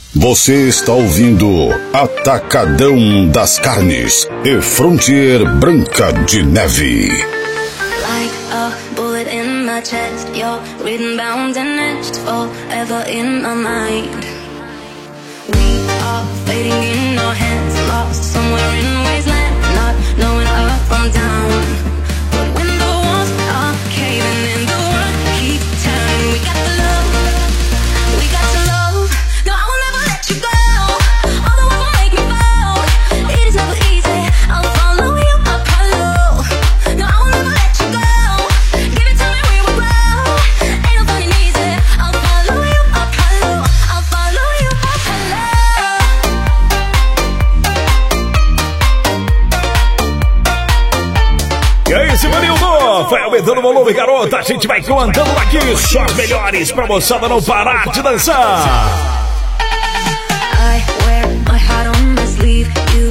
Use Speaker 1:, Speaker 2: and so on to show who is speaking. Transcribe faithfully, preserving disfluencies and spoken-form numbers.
Speaker 1: Você está ouvindo Atacadão das Carnes e Frontier Branca de Neve.
Speaker 2: Like a bullet in my chest, you're written, bound and etched forever in my mind. We are fading in our hands, lost somewhere in wasteland, not knowing up from down. But when the walls are caving in, the world keep turning. We got the love, we got the love. No, I will never let you go. All the world will make me fall. It is never easy. I'll follow you, Apollo. No, I will never let you go. Give it to me, we will grow. Ain't no fun and easy. I'll follow you, Apollo. I'll follow you, Apollo.
Speaker 3: E aí, Simonildo? Vai aumentando o volume, garota. A gente vai comandando aqui. Só as melhores pra moçada não parar de dançar.
Speaker 2: I wear my heart on my sleeve. You